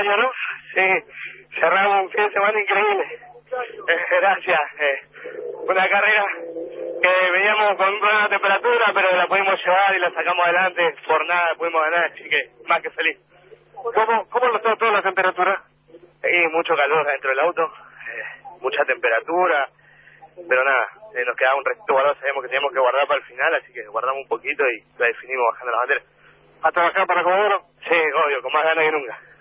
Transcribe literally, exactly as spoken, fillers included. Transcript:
año, ¿no? Sí, cerramos un fin de semana increíble. Eh, gracias. Eh, una carrera que veníamos con una temperatura, pero la pudimos llevar y la sacamos adelante. Por nada pudimos ganar, así que más que feliz. ¿Cómo, cómo lo está toda la temperatura? Y mucho calor dentro del auto, eh, mucha temperatura, pero nada, eh, nos quedaba un resto guardado, sabíamos que teníamos que guardar para el final, así que guardamos un poquito y la definimos bajando la bandera. ¿A trabajar para Comodoro? Sí, obvio, con más ganas que nunca.